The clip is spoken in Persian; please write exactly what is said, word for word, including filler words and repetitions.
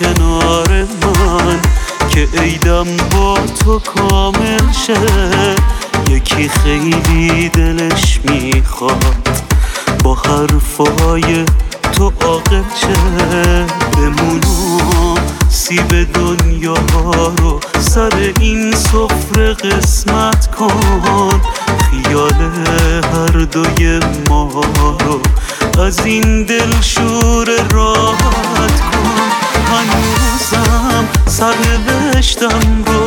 کنار من که عیدم با تو کامل شه. یکی خیلی دلش میخواد با حرفای تو عاقل شه. بمونم سیب دنیا رو سر این سفره قسمت کن. خیال هر دوی ما رو از این دل شور راحت کن. هنوزم سر بهشتم رو